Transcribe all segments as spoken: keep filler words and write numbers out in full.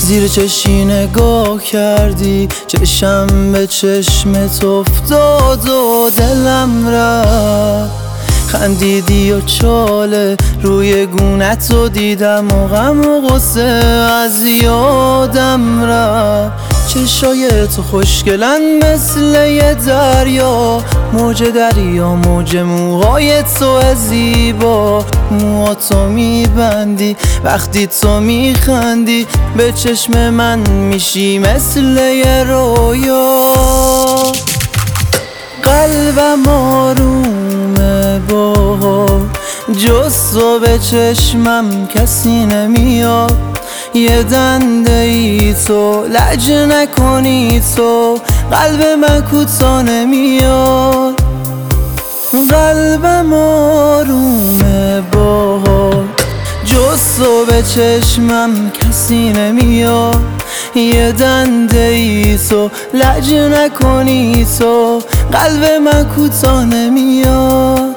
زیر چشی نگاه کردی، چشم به چشمت افتاد و دلم رفت. خندیدی و چاله روی گونت رو دیدم و غم و غصه از یادم رفت. چشای تو خوشگلن مثل یه دریا، موج دریا موج موهای تو زیبا. موهاتو میبندی وقتی تو میخندی، به چشم من میشی مثل یه رویا. قلبم آرومه باها، جز تو به چشمم کسی نمیاد. یه دنده ای تو لج نکنی تو، قلب من کوتا نمیاد. قلبم آرومه باها، جز تو به چشمم کسی نمیاد. یه دنده ای تو لج نکنی تو، قلب من کوتا نمیاد.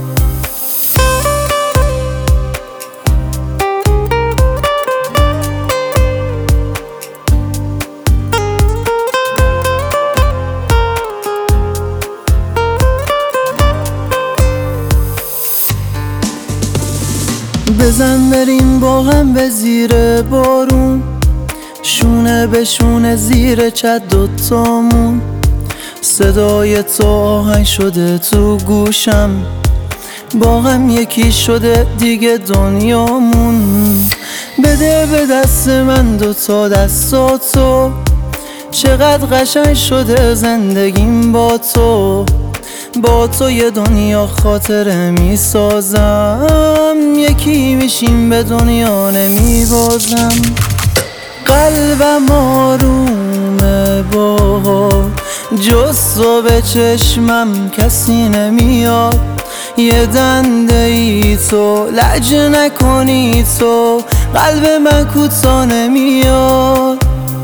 بزن بریم با هم به زیر بارون، شونه به شونه زیر چت دوتامون. صدای تو آهنگ شده تو گوشم، با هم یکی شده دیگه دنیامون. بده به دست من دوتا دستاتو، چقدر قشنگ شده زندگیم با تو. با تو یه دنیا خاطره میسازم، یکی میشیم به دنیا نمیبازم. قلبم آرومه باها، جز تو به چشمم کسی نمیاد. یه دنده ای تو لج نکنی تو، قلب من کوتا نمیاد.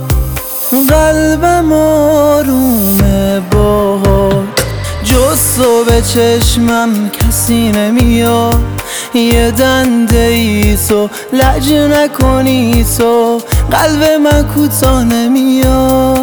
قلبم آرومه باها، جز تو به چشمم کسی نمیاد. یه دنده ای تو لج نکنی تو، قلب من کوتا نمیاد.